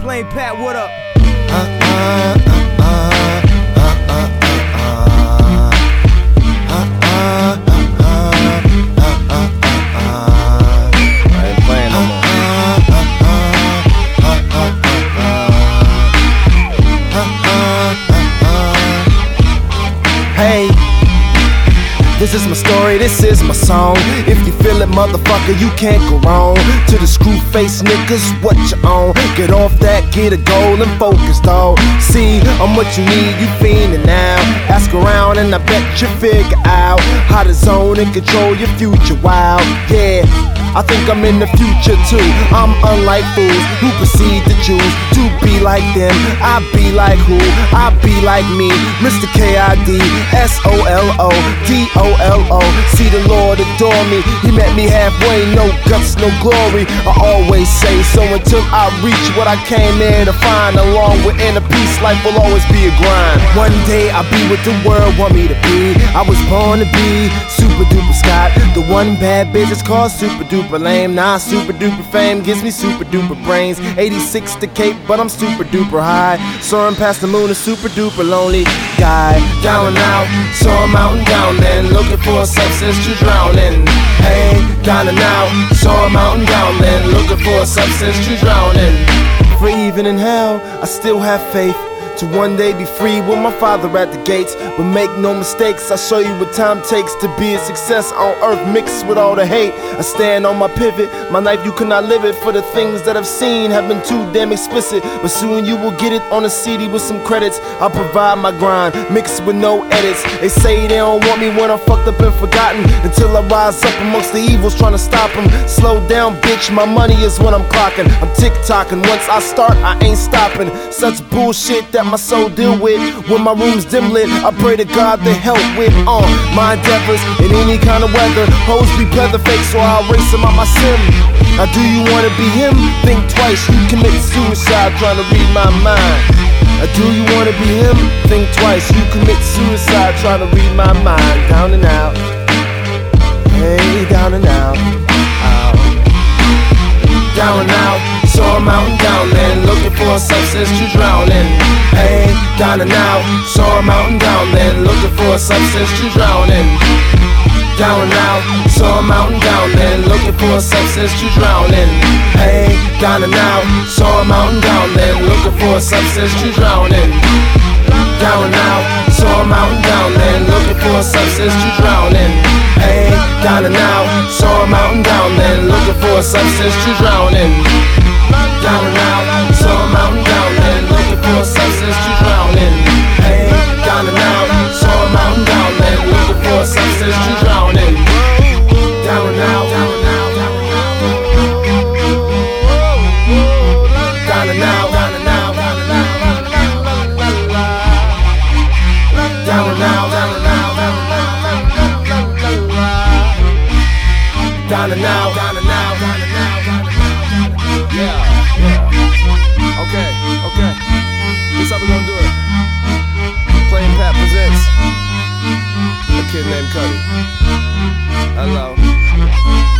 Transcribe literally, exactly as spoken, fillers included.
Plain Pat, what up? Uh, uh, uh, uh, uh, uh, uh, uh, uh, uh, uh, uh. I ain't playing no more. Hey, this is my story, this is my song. If you feel it, motherfucker, you can't go wrong. To the screw face niggas, what you on? Get off that, get a goal and focus, dawg. See, I'm what you need, you fiending now. Ask around and I bet you figure out how to zone and control your future. Wow, yeah, I think I'm in the future too. I'm unlike fools who proceed to choose to be like them. I be like who? I be like me, Mister K I D S O L O D O L O. See the Lord adore me, He met me halfway, no guts, no glory. I always say so until I reach what I came here to find. Along with inner peace, life will always be a grind. One day I'll be what the world want me to be. I was born to be super duper Scott. The one bad bitch is called super duper lame. Nah, super duper fame gives me super duper brains. eighty-six to Cape, but I'm super duper high. Soaring past the moon, a super duper lonely guy. Down and out, so I'm out and down then, looking for a substance to drown in. Hey, down and out, so I'm out and down then, looking for a substance to drown in. For even in hell, I still have faith to one day be free with my father at the gates. But make no mistakes, I'll show you what time takes to be a success on earth mixed with all the hate. I stand on my pivot, my life you cannot live it. For the things that I've seen have been too damn explicit. But soon you will get it on a C D with some credits. I'll provide my grind, mixed with no edits. They say they don't want me when I'm fucked up and forgotten, until I rise up amongst the evils trying to stop them. Slow down bitch, my money is what I'm clocking. I'm tick-tocking, once I start I ain't stopping. Such bullshit that my soul deal with when my room's dim lit. I pray to God to help with on uh, my endeavors in any kind of weather. Hoes be pleather fake, so I'll erase them out my sim. Now do you wanna be him? Think twice, you commit suicide trying to read my mind. Now do you wanna be him? Think twice, you commit suicide trying to read my mind. Down and out, hey, down and out, out. Down and out, so I'm out and down then, looking for a substance to drown in. Hey, down and out, so I'm out and down then, looking for a substance to drown in. Down and out, so I'm out and down then, looking for a substance to drown in. Hey, down and out, so I'm out and down then, looking for a substance to drown in. Down and out, so I'm out and down then, looking for a substance to drown in. Hey, down and out, so I'm out and down then, looking for a substance to drown in. Down and out, so I'm out and down then, looking for a substance to drown in. Hey, down and out, so I'm out and down then, looking for a substance to drown in. Down and out, down and out, down and out, down and out, down and out, down and out, down and out, down and out, down and out, down and out, down and out. Yeah, yeah. Okay, okay. This how we gonna do it. Plain Pat presents a kid named Cuddy. Hello.